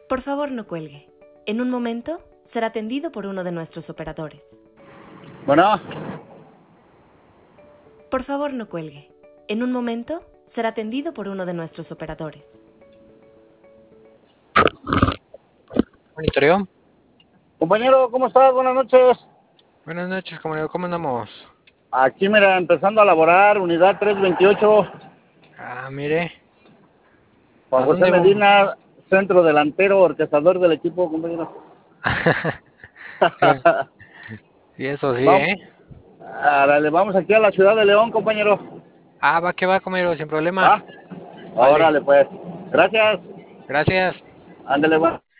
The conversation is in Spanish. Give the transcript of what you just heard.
Por favor, no cuelgue. En un momento será atendido por uno de nuestros operadores. Bueno, Por favor, no cuelgue. En un momento será atendido por uno de nuestros operadores. Monitoreo. compañero, ¿cómo estás? Buenas noches. Buenas noches, compañero. ¿Cómo andamos? Aquí, mira, empezando a laborar, unidad 328. Ah, mire. Juan ¿A José dónde vamos? Medina, centro delantero, orquestador del equipo, compañero. Y eso sí, Vamos, ¿eh? dale, vamos aquí a la ciudad de León, compañero. Ah, va que va, compañero, sin problema. ¿Va? Vale. Órale, pues. Gracias. Gracias. Ándale, bueno.